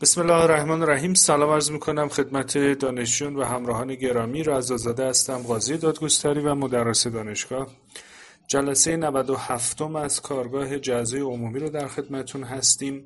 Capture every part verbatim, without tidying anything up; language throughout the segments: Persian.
بسم الله الرحمن الرحیم. سلام عرض میکنم خدمت دانشجویان و همراهان گرامی. رضازاده هستم، قاضی دادگستری و مدرس دانشگاه. جلسه نود و هفتم از کارگاه جزای عمومی رو در خدمتون هستیم.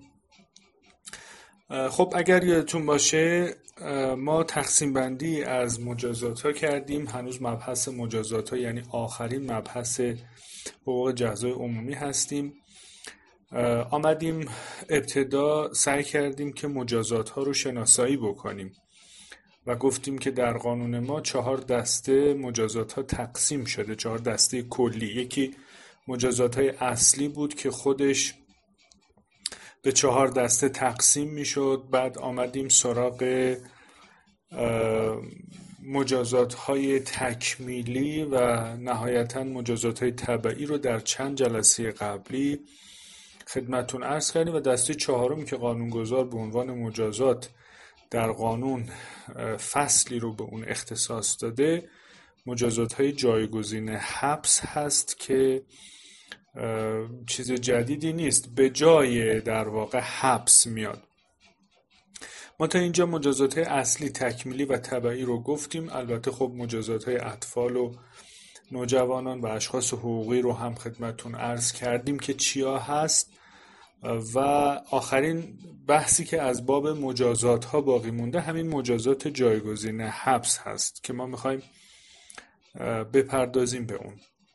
خب اگر یادتون باشه ما تقسیم بندی از مجازات ها کردیم. هنوز مبحث مجازات ها یعنی آخرین مبحث حقوق جزای عمومی هستیم. آمدیم ابتدا سعی کردیم که مجازات ها رو شناسایی بکنیم و گفتیم که در قانون ما چهار دسته مجازات ها تقسیم شده، چهار دسته کلی. یکی مجازات های اصلی بود که خودش به چهار دسته تقسیم می شد. بعد آمدیم سراغ مجازات های تکمیلی و نهایتاً مجازات های تبعی رو در چند جلسه قبلی خدمتون عرض کردیم و دسته چهارم که قانونگذار به عنوان مجازات در قانون فصلی رو به اون اختصاص داده، مجازات های جایگزین حبس هست که چیز جدیدی نیست، به جای در واقع حبس میاد. ما تا اینجا مجازات های اصلی، تکمیلی و تبعی رو گفتیم. البته خب مجازات های اطفال و نوجوانان و اشخاص حقوقی رو هم خدمتون عرض کردیم که چیا هست و آخرین بحثی که از باب مجازات ها باقی مونده همین مجازات جایگزین حبس هست که ما میخوایم بپردازیم به اون.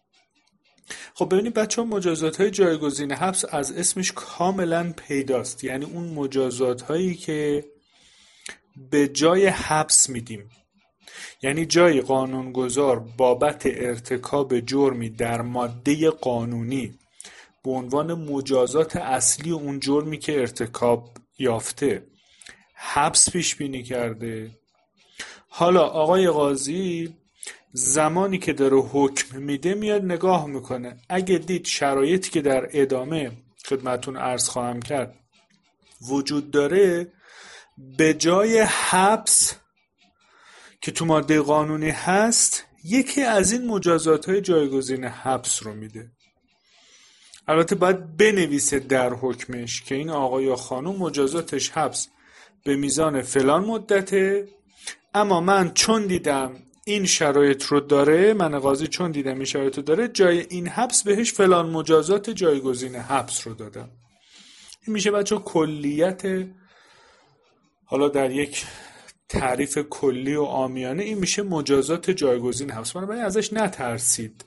خب ببینید بچه ها، مجازات های جایگزین حبس از اسمش کاملا پیداست، یعنی اون مجازات هایی که به جای حبس میدیم، یعنی جای قانونگذار بابت ارتکاب جرمی در ماده قانونی به عنوان مجازات اصلی اون جرمی که ارتکاب یافته حبس پیش بینی کرده. حالا آقای قاضی زمانی که داره حکم میده میاد نگاه میکنه، اگه دید شرایطی که در ادامه خدمتون عرض خواهم کرد وجود داره، به جای حبس که تو ماده قانونی هست یکی از این مجازات های جایگزین حبس رو میده. البته باید بنویسه در حکمش که این آقا یا خانم مجازاتش حبس به میزان فلان مدته، اما من چون دیدم این شرایط رو داره، من قاضی چون دیدم این شرایط رو داره، جای این حبس بهش فلان مجازات جایگزین حبس رو دادم. این میشه بچه کلیت، حالا در یک تعریف کلی و عامیانه این میشه مجازات جایگزین حبس. بنابراین ازش نترسید.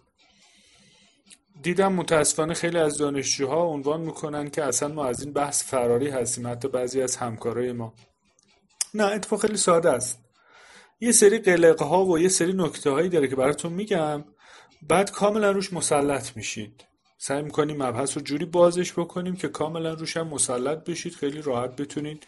دیدم متاسفانه خیلی از دانشجوها عنوان میکنن که اصلا ما از این بحث فراری هستیم، حتی بعضی از همکارای ما. نه، اتفاق خیلی ساده است. یه سری قلقه ها و یه سری نکته هایی داره که براتون میگم، بعد کاملا روش مسلط میشید. سعی میکنیم مبحث رو جوری بازش بکنیم که کاملا روش هم مسلط بشید، خیلی راحت بتونید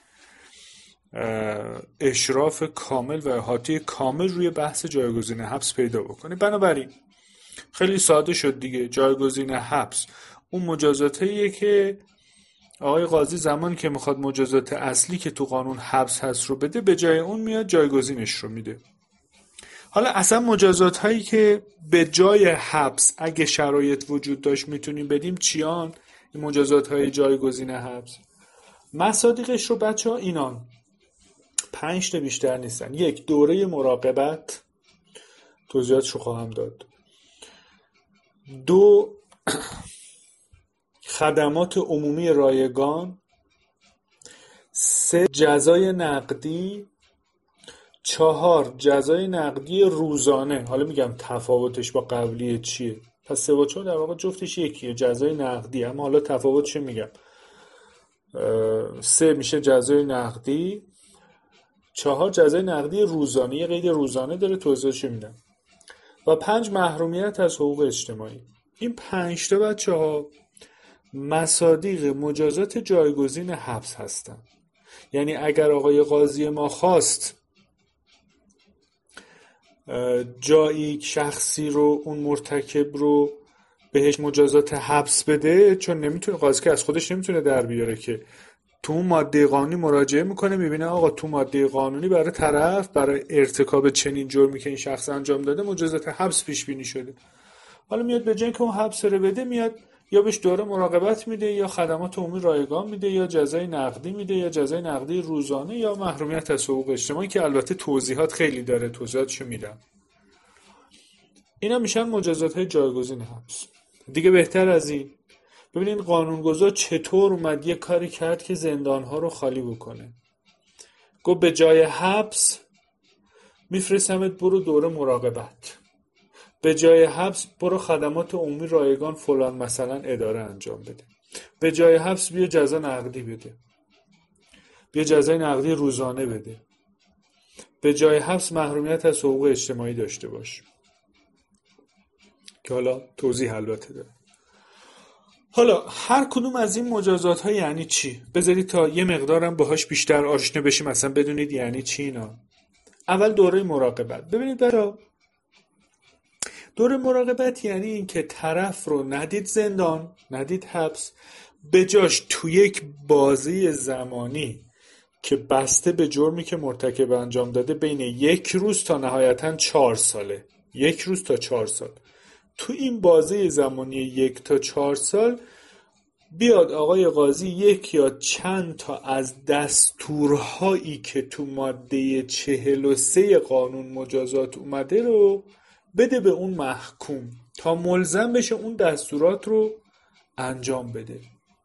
اشراف کامل و احاطه کامل روی بحث جایگزین حبس پیدا بکنید. بنابراین خیلی ساده شد دیگه. جایگزین حبس اون مجازاتیه که آقای قاضی زمان که میخواد مجازات اصلی که تو قانون حبس هست رو بده، به جای اون میاد جایگزینش رو میده. حالا اصلا مجازات هایی که به جای حبس اگه شرایط وجود داشت میتونیم بدیم چیان؟ این مجازات های جایگزین حبس مصادیقش رو بچه ها اینان، پنج تا بیشتر نیستن. یک، دوره مراقبت، توضیحاتش رو خواهم داد. دو، خدمات عمومی رایگان. سه، جزای نقدی. چهار، جزای نقدی روزانه. حالا میگم تفاوتش با قبلی چیه. پس سه و چهار در واقع جفتش یکیه، جزای نقدی، اما حالا تفاوتش میگم. سه میشه جزای نقدی، چهار جزای نقدی روزانه، یه قید روزانه داره، توضیحش میدم. و پنج، محرومیت از حقوق اجتماعی. این پنج تا بچه ها مصادیق مجازات جایگزین حبس هستن. یعنی اگر آقای قاضی ما خواست جایی شخصی رو، اون مرتکب رو بهش مجازات حبس بده، چون نمیتونه، قاضی که از خودش نمیتونه در بیاره که، تو اون ماده قانونی مراجعه میکنه، میبینه آقا تو ماده قانونی برای طرف برای ارتکاب چنین جرمی که این شخص انجام داده مجازات حبس پیش بینی شده. حالا میاد به جای که اون حبس رو بده، میاد یا بهش دوره مراقبت میده، یا خدمات عمومی رایگان میده، یا جزای نقدی میده، یا جزای نقدی روزانه، یا محرومیت از حقوق اجتماعی که البته توضیحات خیلی داره، توضیحاتشو میدم. اینا میشن مجازات های جایگزین حبس. دیگه بهتر از این ببینید قانونگذار چطور اومد یه کاری کرد که زندانها رو خالی بکنه. گفت به جای حبس میفرستمت برو دوره مراقبت، به جای حبس برو خدمات عمومی رایگان فلان مثلا اداره انجام بده، به جای حبس بیا جزا نقدی بده، بیا جزای نقدی روزانه بده، به جای حبس محرومیت از حقوق اجتماعی داشته باش، که حالا توضیح البته داره. حالا هر کدوم از این مجازات ها یعنی چی؟ بذارید تا یه مقدارم باهاش بیشتر آشنا بشیم، مثلا بدونید یعنی چی اینا. اول دوره مراقبت. ببینید برا دوره مراقبت یعنی این که طرف رو ندید زندان، ندید حبس، به جاش تو یک بازی زمانی که بسته به جرمی که مرتکب انجام داده بین یک روز تا نهایتاً چهار ساله، یک روز تا چهار سال، تو این بازی زمانی یک تا چهار سال بیاد آقای قاضی یک یا چند تا از دستورهایی که تو ماده چهل و سه قانون مجازات اومده رو بده به اون محکوم تا ملزم بشه اون دستورات رو انجام بده.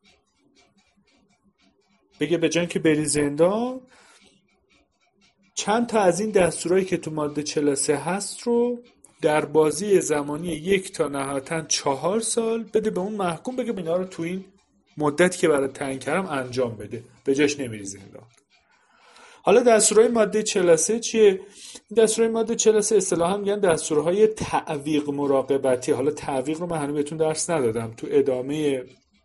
بگه به جای که بری زندان، چند تا از این دستورایی که تو ماده چهل و سه هست رو در بازی زمانی یک تا نهایتاً چهار سال بده به اون محکوم، بگه اینا رو تو این مدتی که برای تعیین کردم انجام بده، به جاش نمیری زندان. حالا دستورهای ماده چهل و سه چیه؟ این دستورهای ماده چهل و سه اصطلاحاً میگن دستورهای تعویق مراقبتی. حالا تعویق رو من هنوز بهتون درس ندادم، تو ادامه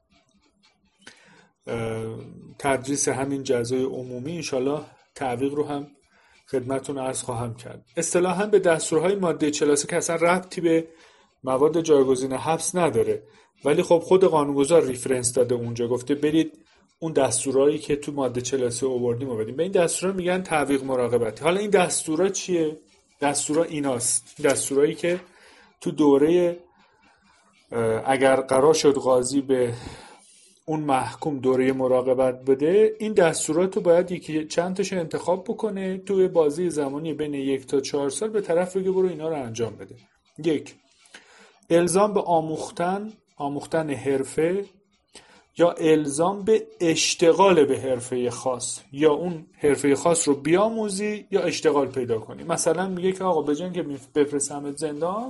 تدریس همین جزای عمومی انشالله تعویق رو هم خدمتتون عرض خواهم کرد. اصطلاحاً به دستورهای ماده چهل و سه که اصلا ربطی به مواد جایگزین حبس نداره، ولی خب خود قانونگذار ریفرنس داده اونجا، گفته برید اون دستورایی که تو ماده چهل و سه آوردیم رو بدیم. به این دستورا میگن تعویق مراقبتی. حالا این دستورا چیه؟ دستورا ایناست، دستورایی که تو دوره اگر قرار شد قاضی به اون محکوم دوره مراقبت بده، این دستورات رو باید یکی چند تاشو انتخاب بکنه، توی بازی زمانی بین یک تا چهار سال به طرف بگه برو اینا رو انجام بده. یک، الزام به آموختن آموختن حرفه یا الزام به اشتغال به حرفه خاص، یا اون حرفه خاص رو بیاموزی یا اشتغال پیدا کنی. مثلا میگه که آقا به جای که بفرستمت زندان،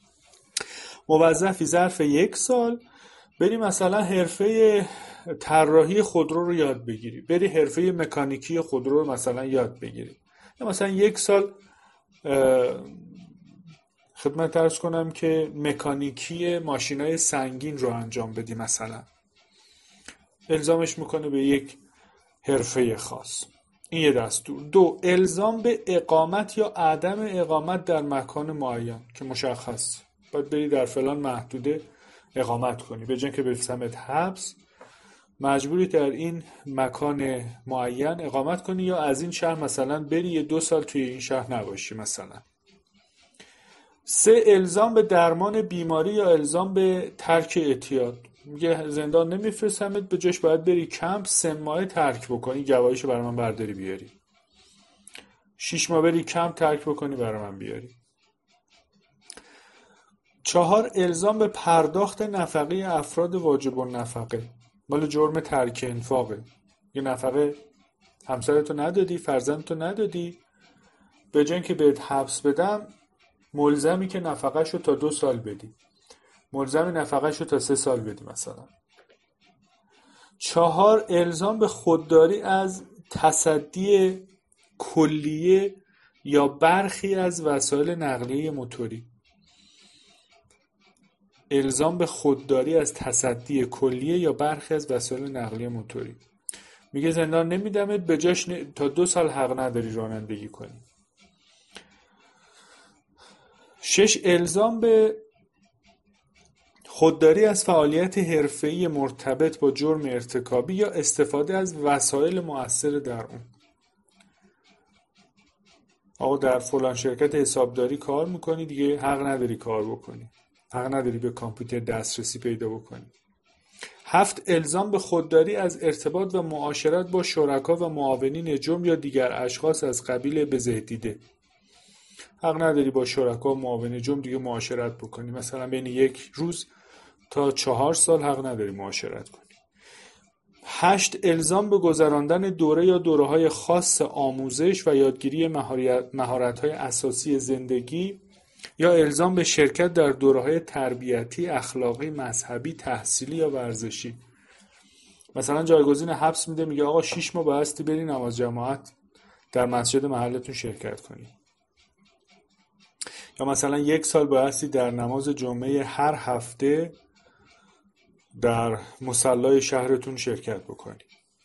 موظفی ظرف یک سال بری مثلا حرفه طراحی خودرو رو یاد بگیری، بری حرفه مکانیکی خودرو رو مثلا یاد بگیری، یا مثلا یک سال خدمت عرض کنم که مکانیکی ماشینای سنگین رو انجام بدی، مثلا الزامش میکنه به یک حرفه خاص. این یه دستور. دو، الزام به اقامت یا عدم اقامت در مکان معین که مشخص، باید بری در فلان محدوده اقامت کنی، به جای که بفرستمت حبس مجبوری در این مکان معین اقامت کنی، یا از این شهر مثلا بری یه دو سال توی این شهر نباشی مثلا. سه، الزام به درمان بیماری یا الزام به ترک اعتیاد. میگه زندان نمیفرستمت، به جاش باید بری کمپ سه ماه ترک بکنی، گواهیشو برای من برداری بیاری. شش ماه بری کمپ ترک بکنی برای من بیاری. چهار، الزام به پرداخت نفقه افراد واجب النفقه. مال جرم ترک انفاقه. یه نفقه همسرتو ندادی، فرزندتو ندادی، به جای که بهت حبس بدم ملزمی که نفقهشو تا دو سال بدی، ملزمی نفقهشو تا سه سال بدی مثلا. چهار، الزام به خودداری از تصدی کلیه یا برخی از وسایل نقلیه موتوری. الزام به خودداری از تصدی کلیه یا برخی از وسایل نقلیه موتوری. میگه زندان نمیدمت، به جاش ن... تا دو سال حق نداری رانندگی کنی. شش، الزام به خودداری از فعالیت حرفه‌ای مرتبط با جرم ارتکابی یا استفاده از وسایل مؤثر در اون. آقا در فلان شرکت حسابداری کار میکنی، دیگه حق نداری کار بکنی، حق نداری به کامپیوتر دسترسی پیدا بکنی. هفت الزام به خودداری از ارتباط و معاشرت با شرکا و معاونین جرم یا دیگر اشخاص از قبیل بزهدیده. حق نداری با شرکا و معاونین جرم دیگه معاشرت بکنی، مثلا بین یک روز تا چهار سال حق نداری معاشرت کنی. هشت الزام به گذراندن دوره یا دوره‌های خاص آموزش و یادگیری مهارت‌های اساسی زندگی یا الزام به شرکت در دوره‌های تربیتی، اخلاقی، مذهبی، تحصیلی یا ورزشی. مثلا جایگزین حبس میده، میگه آقا شش ماه بایستی بری نماز جماعت در مسجد محلتون شرکت کنی. یا مثلا یک سال بایستی در نماز جمعه هر هفته در مصلای شهرتون شرکت بکنی.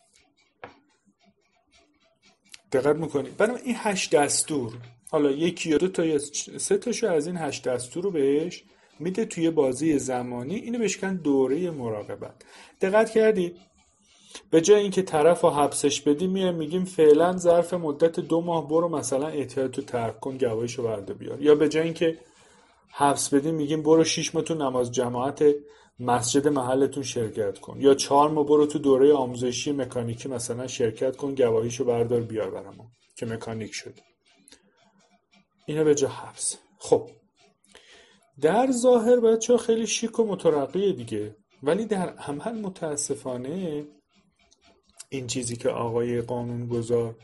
دقت میکنی؟ برای این هشت دستور، حالا یکی یا دو تا یا سه تاشو از این هشت دستور رو بهش میده توی بازی زمانی، اینو بهش کن دوره مراقبت. دقت کردید؟ به جای اینکه طرف رو حبسش بدیم میایم میگیم فعلا ظرف مدت دو ماه برو مثلا اعتیادتو ترک کن، گواهیشو برده بیار. یا به جای اینکه حبس بدیم میگیم برو شش ماه تو نماز جماعت مسجد محلتون شرکت کن. یا چهار ماه برو تو دوره آموزشی مکانیکی مثلا شرکت کن، گواهیشو بردار بیار برامون که مکانیک شد. اینا به جا حبس. خب در ظاهر بچه‌ها خیلی شیک و مترقیه دیگه، ولی در عمل متاسفانه این چیزی که آقای قانونگذار،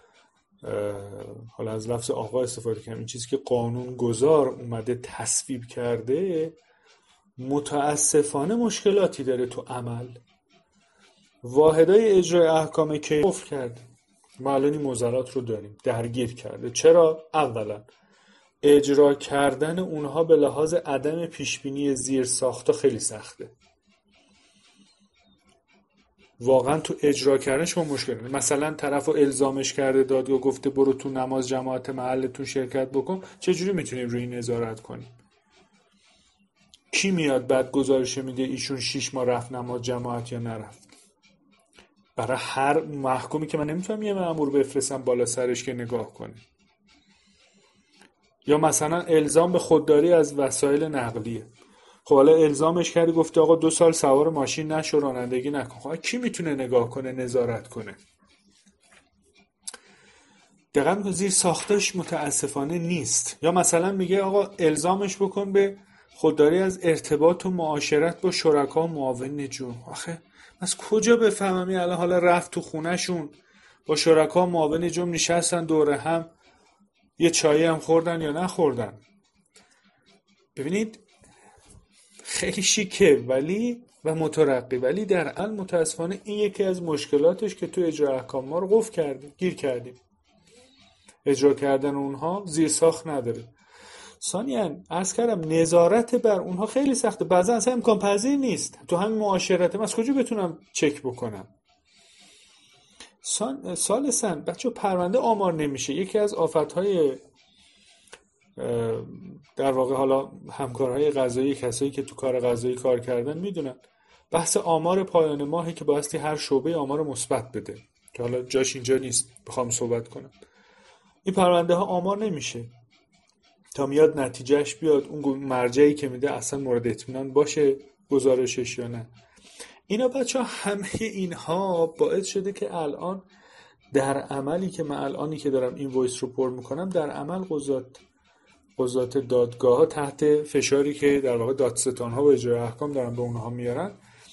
حالا از لفظ آقا استفاده کنم، این چیزی که قانونگذار اومده تصویب کرده متاسفانه مشکلاتی داره تو عمل. واحدهای اجرای احکام کی قفل کرده. ما الان این معضلات رو داریم، درگیر کرده. چرا؟ اولا اجرا کردن اونها به لحاظ عدم پیشبینی زیر ساختا خیلی سخته. واقعا تو اجرا کردنش ما مشکل داریم. مثلا طرفو الزامش کرده، دادگاه گفته برو تو نماز جماعت محلتون شرکت بکن، چجوری میتونیم روی این نظارت کنیم؟ کی میاد بعد گزارش میده ایشون شش ماه رفت نماز جماعت یا نرفت؟ برای هر محکومی که من نمیتونم یه مأمور بفرستم بالا سرش که نگاه کنه. یا مثلا الزام به خودداری از وسایل نقلیه. خب حالا الزامش کردی گفته آقا دو سال سوار ماشین نشو، رانندگی نکن. خب کی میتونه نگاه کنه، نظارت کنه؟ دقیقا میگه زیر ساختش متاسفانه نیست. یا مثلا میگه آقا الزامش بکن به خودداری از ارتباط و معاشرت با شرکا و معاونین جرم. آخه از کجا بفهمم این الان حالا رفت تو خونهشون با شرکا و معاونین جرم نشستن دوره هم یه چایی هم خوردن یا نخوردن؟ ببینید خیلی شیکه ولی و مترقی، ولی در عمل متاسفانه این یکی از مشکلاتش که تو اجرا احکام ما رو قفل کردیم، گیر کردیم. اجرا کردن اونها زیر ساخت نداره. ثانیاً عرض کردم نظارت بر اونها خیلی سخته، بعضا اصلا امکان پذیر نیست. تو همین معاشرت من از کجا بتونم چک بکنم؟ ثالثاً بچه پرونده آمار نمیشه. یکی از آفتهای در واقع حالا همکارهای قضایی، کسایی که تو کار قضایی کار کردن میدونن، بحث آمار پایان ماهی که بایستی هر شعبه آمار مثبت بده که حالا جاش اینجا نیست بخوام صحبت کنم. این پرونده ها آمار نمیشه تا میاد نتیجهش بیاد، اون مرجعی که میده اصلا مورد اطمینان باشه گزارشش یا نه. اینا بچه ها همه اینها باعث شده که الان در عملی که من الانی که دارم این وایس رو پر میکنم، در عمل قضات قضات دادگاه ها تحت فشاری که در واقع دادستان ها و اجرای احکام دارن به اونها میارن،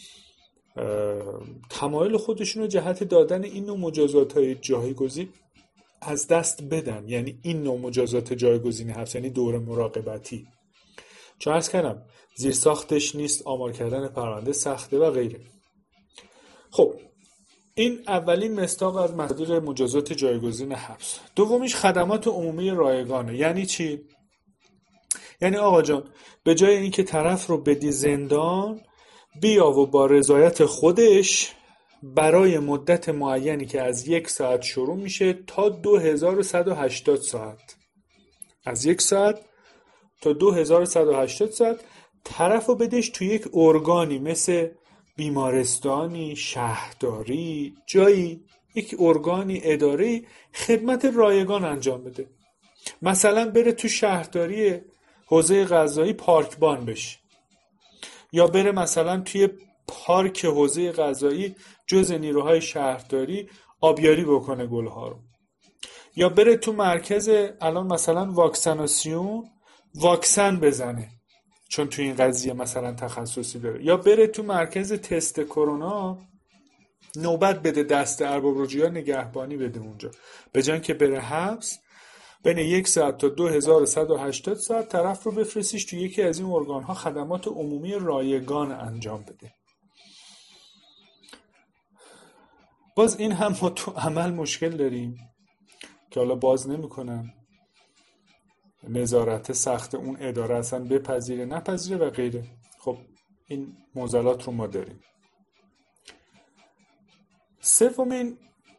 تمایل خودشون رو جهت دادن این نوع مجازات های جایگزین از دست بدن. یعنی این نوع مجازات جایگزین حبس، یعنی دوره مراقبتی، چون عرض کردم زیر ساختش نیست، آمار کردن پرونده سخته و غیره. خب این اولین مصداق از مصادیق مجازات جایگزین حبس. دومیش خدمات عمومی رایگانه. یعنی چی؟ یعنی آقا جان به جای اینکه طرف رو بدی زندان، بیا و با رضایت خودش برای مدت معینی که از یک ساعت شروع میشه تا دو هزار و صد و هشتاد ساعت، از یک ساعت تا دو هزار و صد و هشتاد ساعت طرف رو بدش توی یک ارگانی مثل بیمارستانی، شهرداری، جایی، یک ارگانی اداری خدمت رایگان انجام بده. مثلا بره تو شهرداری حوزه قضایی پارکبان بشه، یا بره مثلا توی پارک حوزه قضایی جز نیروهای شهرداری آبیاری بکنه گلها رو، یا بره تو مرکز الان مثلا واکسیناسیون واکسن بزنه چون تو این قضیه مثلا تخصصی داره، یا بره تو مرکز تست کرونا نوبت بده دست ارباب رجوعی نگهبانی بده اونجا، به جای که بره حبس بین یک ساعت تا دو هزار و صد و هشتاد ساعت طرف رو بفرستیش تو یکی از این ارگان ها خدمات عمومی رایگان انجام بده. باز این هم ما تو عمل مشکل داریم که حالا باز نمی کنم نظارت سخت اون اداره اصلا بپذیره نپذیره و غیره. خب این معضلات رو ما داریم. سومین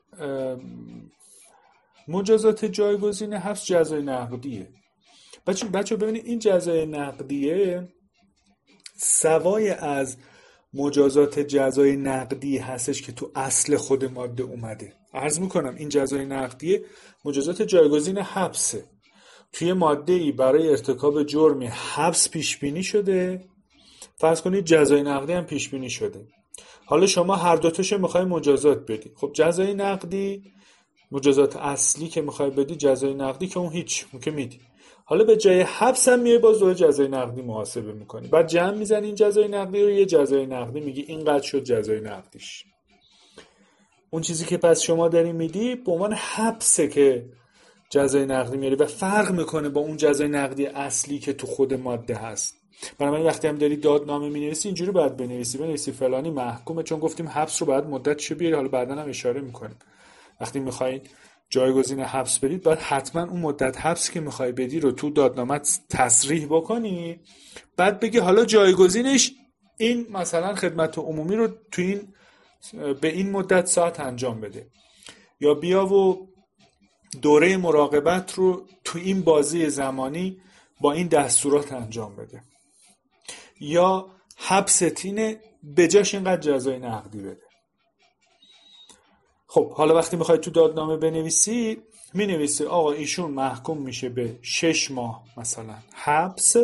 مجازات جایگزین حبس جزای نقدیه. بچه بچه ببینید این جزای نقدیه سوای از مجازات جزای نقدی هستش که تو اصل خود ماده اومده. عرض میکنم این جزای نقدی مجازات جایگزین حبسه. توی ماده ای برای ارتکاب جرمی حبس پیش بینی شده، فرض کنید جزای نقدی هم پیش بینی شده. حالا شما هر دو تاشو میخوای مجازات بدی. خب جزای نقدی مجازات اصلی که میخوای بدی جزای نقدی که اون هیچ اون که میدی. حالا به جای حبس هم میای باز دوباره جزای نقدی محاسبه میکنی. بعد جمع میزنی این جزای نقدی رو یه جزای نقدی میگی اینقدر شد جزای نقدیش. اون چیزی که پس شما داری میدی به عنوان حبسه که جزای نقدی میاری و فرق میکنه با اون جزای نقدی اصلی که تو خود ماده هست. بنابراین وقتی هم داری دادنامه مینویسی اینجوری باید بنویسی بنویسی فلانی محکومه، چون گفتیم حبس رو باید مدتشو بیاری. حالا بعداً هم اشاره میکنیم وقتی میخواین جایگزین حبس بدید باید حتما اون مدت حبس که میخوای بدی رو تو دادنامت تصریح بکنی، بعد بگی حالا جایگزینش این مثلا خدمت عمومی رو تو این به این مدت ساعت انجام بده، یا بیا و دوره مراقبت رو تو این بازی زمانی با این دستورات انجام بده، یا حبست اینه به جاش اینقدر جزای نقدی بده. خب حالا وقتی میخوای تو دادنامه بنویسی مینویسی آقا ایشون محکوم میشه به شش ماه مثلا حبس،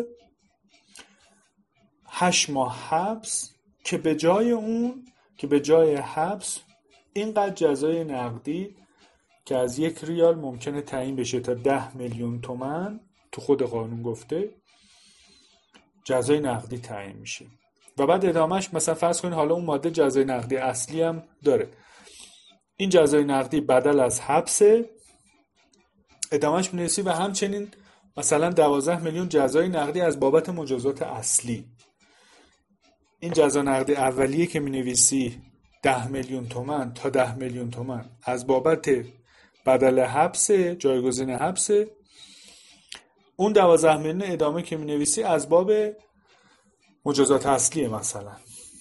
هشت ماه حبس که به جای اون که به جای حبس اینقدر جزای نقدی که از یک ریال ممکنه تعیین بشه تا ده میلیون تومان تو خود قانون گفته جزای نقدی تعیین میشه. و بعد ادامهش مثلا فرض کنید حالا اون ماده جزای نقدی اصلی هم داره، این جزای نقدی بدل از حبسه، ادامهش می‌نویسی و همچنین مثلا دوازده میلیون جزای نقدی از بابت مجازات اصلی. این جزا نقدی اولیه که می‌نویسی ده میلیون تومان تا ده میلیون تومان از بابت بدل حبس جایگزین حبس، اون دوازده میلیون ادامه که می‌نویسی از باب مجازات اصلیه مثلا.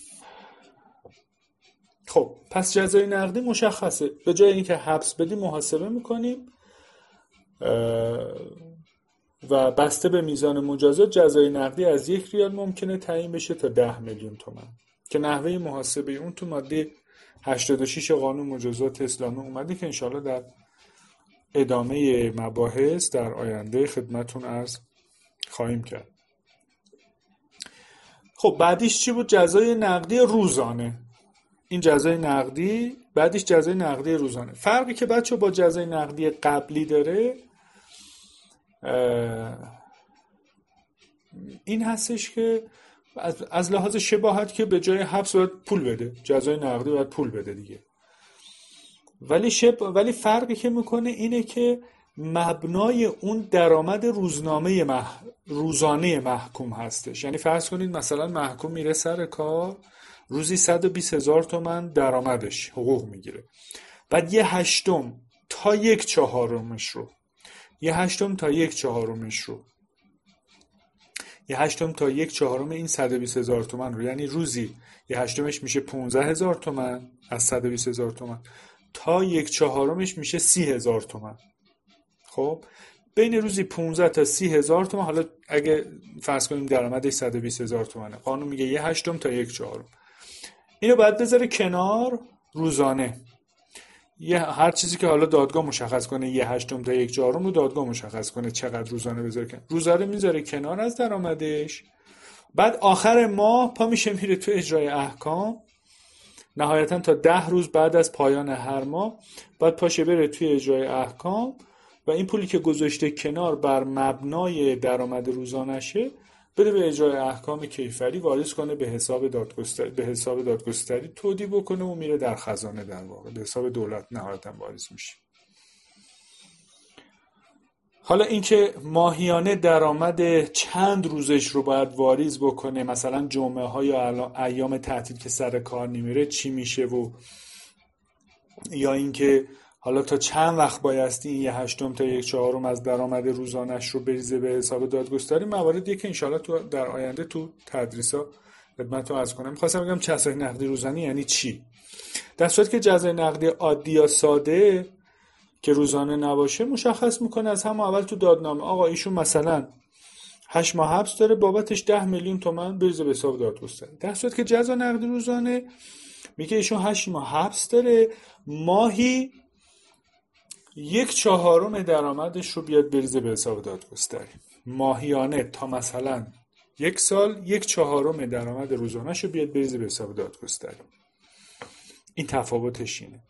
خب پس جزای نقدی مشخصه، به جای اینکه حبس بدی محاسبه میکنیم و بسته به میزان مجازات جزای نقدی از یک ریال ممکنه تعیین بشه تا ده میلیون تومان که نحوه محاسبه اون تو ماده هشتاد و شش قانون مجازات اسلامی اومده که انشاءالله در ادامه مباحث در آینده خدمتون عرض خواهیم کرد. خب بعدیش چی بود؟ جزای نقدی روزانه. این جزای نقدی بعدش جزای نقدی روزانه. فرقی که بچه با جزای نقدی قبلی داره این هستش که از, از لحاظ شباهت که به جای حبس باید پول بده، جزای نقدی باید پول بده دیگه. ولی شب ولی فرقی که میکنه اینه که مبنای اون درآمد روزنامه مح... روزانه محکوم هستش. یعنی فرض کنید مثلا محکوم میره سر کار روزی صد و بیست هزار تومان درآمدش حقوق میگیره، بعد یه هشتم تا یک چهارمش رو یه هشتم تا یک چهارمش رو یه هشتم تا یک چهارم این صد و بیست هزار تومان رو، یعنی روزی یه هشتمش میشه پانزده هزار تومان از صد و بیست هزار تومان تا یک چهارمش میشه سی هزار تومان. خب بین روزی پانزده تا سی هزار تومان، حالا اگه فرض کنیم درآمدش صد و بیست هزار تومانه، قانون میگه یه هشتم تا یک چهارم. اینو باید بذاره کنار روزانه. یه هر چیزی که حالا دادگاه مشخص کنه یه هشتم تا یک چهارم رو دادگاه مشخص کنه چقدر روزانه بذاره کنار. روزانه میذاره کنار از درآمدش، بعد آخر ماه پا میشه میره تو اجرای احکام، نهایتا تا ده روز بعد از پایان هر ماه بعد پاشه بره توی اجرای احکام و این پولی که گذاشته کنار بر مبنای درآمد روزانشه بره به اجرای احکام کیفری واریز کنه، به حساب دادگستری به حساب دادگستری تودی بکنه و میره در خزانه، در واقع به حساب دولت نهایتا واریز میشه. حالا اینکه ماهیانه درآمد چند روزش رو باید واریز بکنه، مثلا جمعه ها یا ایام تعطیل که سر کار نمیره چی میشه، و یا اینکه حالا تا چند وقت بایستی این یه هشتم تا یک چهارم از درآمد روزانش رو بریزه به حساب دادگستری، مواردیه که انشالله تو در آینده تو تدریسا خدمتتون عرض کنم. می‌خواستم بگم جزای نقدی روزانه یعنی چی. در صورتی که جزای نقدی عادی یا ساده که روزانه نباشه مشخص میکنه از همون اول تو دادنامه آقا ایشون مثلا هشت ماه حبس داره بابتش ده میلیون تومان بریزه به حساب دادگستری. در صورتی که جزا نقدی روزانه میگه ایشون هشت ماه حبس داره، ماهی یک چهارم درآمدش رو بیاد بریزه به حساب دادگستری. ماهیانه تا مثلا یک سال یک چهارم درآمد روزانه‌ش رو بیاد بریزه به حساب دادگستری. این تفاوتش اینه.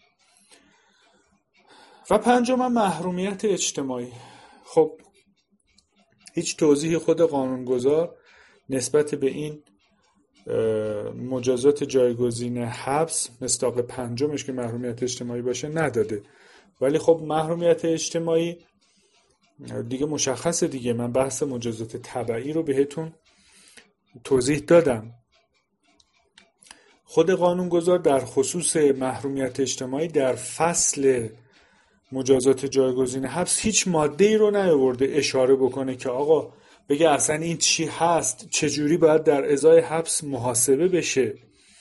و پنجم محرومیت اجتماعی. خب هیچ توضیح خود قانونگذار نسبت به این مجازات جایگزین حبس مصداق پنجمش که محرومیت اجتماعی باشه نداده، ولی خب محرومیت اجتماعی دیگه مشخصه دیگه. من بحث مجازات تبعی رو بهتون توضیح دادم. خود قانونگذار در خصوص محرومیت اجتماعی در فصل مجازات جایگزین حبس هیچ ماده‌ای رو نیاورده اشاره بکنه که آقا بگه اصلا این چی هست، چجوری باید در ازای حبس محاسبه بشه.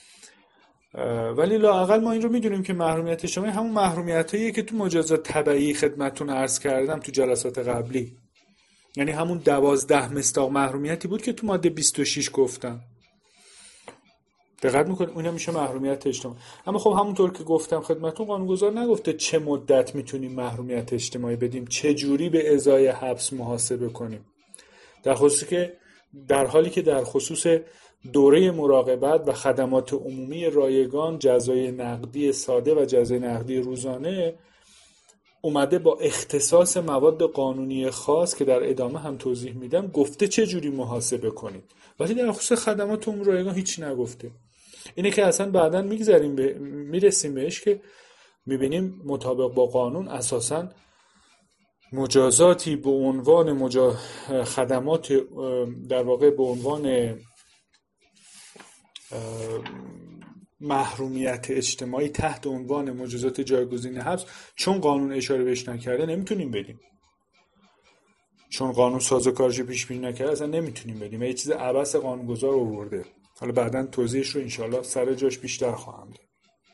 ولی لااقل ما این رو میدونیم که محرومیت اجتماعی همون محرومیتاییه که تو مجازات تبعی خدمتتون عرض کردم تو جلسات قبلی، یعنی همون دوازده مصداق محرومیتی بود که تو ماده بیست و شش گفتم. دقت میکنید اونم میشه محرومیت اجتماعی. اما خب همونطور که گفتم خدمتتون قانونگذار نگفته چه مدت میتونیم محرومیت اجتماعی بدیم، چه جوری به ازای حبس محاسبه کنیم. در خصوصی که در حالی که در خصوص دوره مراقبت و خدمات عمومی رایگان جزای نقدی ساده و جزای نقدی روزانه اومده با اختصاص مواد قانونی خاص که در ادامه هم توضیح میدم گفته چه جوری محاسبه کنید، ولی در خصوص خدمات عمومی رایگان هیچ نگفته. اینه که اصلا بعداً میگذاریم به میرسیم بهش که میبینیم مطابق با قانون اساساً مجازاتی به عنوان مجا... خدمات در واقع به عنوان محرومیت اجتماعی تحت عنوان مجازات جایگزین حبس چون قانون اشاره بهش نکرده نمیتونیم بدیم، چون قانون سازوکارش پیش بینی نکرده اصلا نمیتونیم بدیم. یه چیز عبث قانونگذار آورده. حالا بعداً توضیحش رو انشالله سر جاش بیشتر خواهم داد.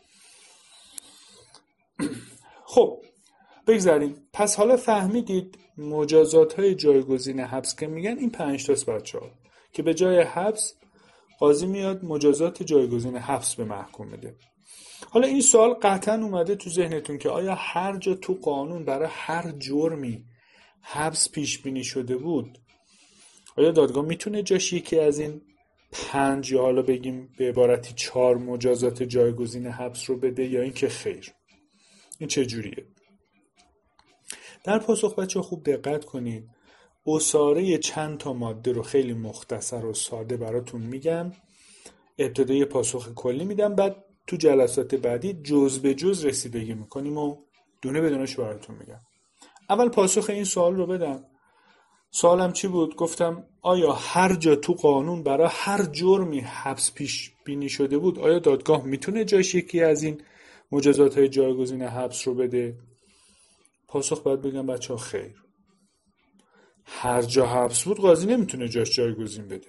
خب بگذاریم. پس حالا فهمیدید مجازات های جایگزین حبس که میگن این پنج تاست بچه‌ها، که به جای حبس قاضی میاد مجازات جایگزین حبس به محکوم بده. حالا این سوال قطعا اومده تو ذهنتون که آیا هر جا تو قانون برای هر جرمی حبس پیش بینی شده بود آیا دادگاه میتونه جاش یکی از این پنج یا حالا بگیم به عبارتی چهار مجازات جایگزین حبس رو بده یا این که خیر؟ این چه جوریه؟ در پاسخ بچه خوب دقت کنید. اساره چند تا ماده رو خیلی مختصر و ساده براتون میگم، ابتدای پاسخ کلی میدم، بعد تو جلسات بعدی جز به جز رسیدگی میکنیم و دونه بدونش براتون میگم. اول پاسخ این سوال رو بدم. سوالم چی بود؟ گفتم آیا هر جا تو قانون برای هر جرمی حبس پیش بینی شده بود آیا دادگاه میتونه جاش یکی از این مجازات های جایگزین حبس رو بده؟ پاسخ باید بگم بچه ها خیر. هر جا حبس بود قاضی نمیتونه جاش جایگزین بده.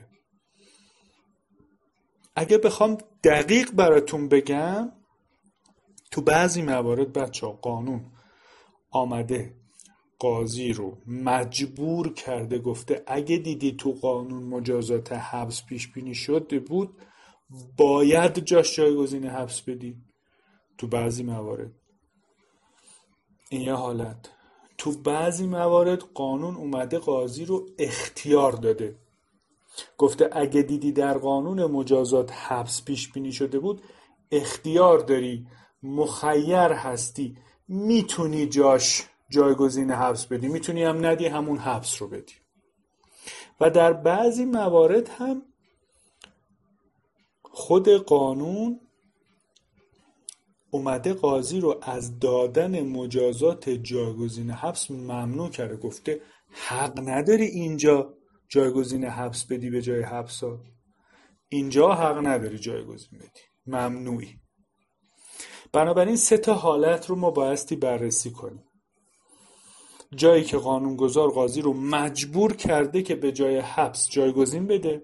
اگه بخوام دقیق براتون بگم تو بعضی موارد بچه ها قانون آمده قاضی رو مجبور کرده گفته اگه دیدی تو قانون مجازات حبس پیش بینی شده بود باید جاش جایگزین حبس بدی. تو بعضی موارد این یه حالت. تو بعضی موارد قانون اومده قاضی رو اختیار داده گفته اگه دیدی در قانون مجازات حبس پیش بینی شده بود، اختیار داری، مخیر هستی، میتونی جاش جایگزین حبس بدی، میتونی هم ندی، همون حبس رو بدی. و در بعضی موارد هم خود قانون اومده قاضی رو از دادن مجازات جایگزین حبس ممنوع کرده، گفته حق نداری اینجا جایگزین حبس بدی به جای حبس ها، اینجا حق نداری جایگزین بدی، ممنوعی. بنابراین سه تا حالت رو ما بایستی بررسی کنیم. جایی که قانونگذار قاضی رو مجبور کرده که به جای حبس جایگزین بده،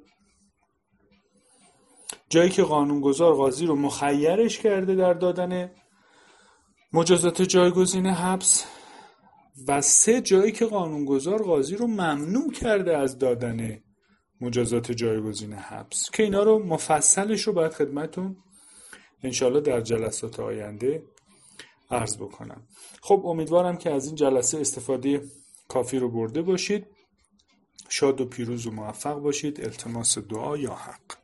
جایی که قانونگذار قاضی رو مخیرش کرده در دادن مجازات جایگزین حبس، و سه جایی که قانونگذار قاضی رو ممنوع کرده از دادن مجازات جایگزین حبس، که اینا رو مفصلش رو باید خدمتون انشالله در جلسات آینده عرض بکنم. خب امیدوارم که از این جلسه استفاده کافی رو برده باشید. شاد و پیروز و موفق باشید. التماس دعا یا حق.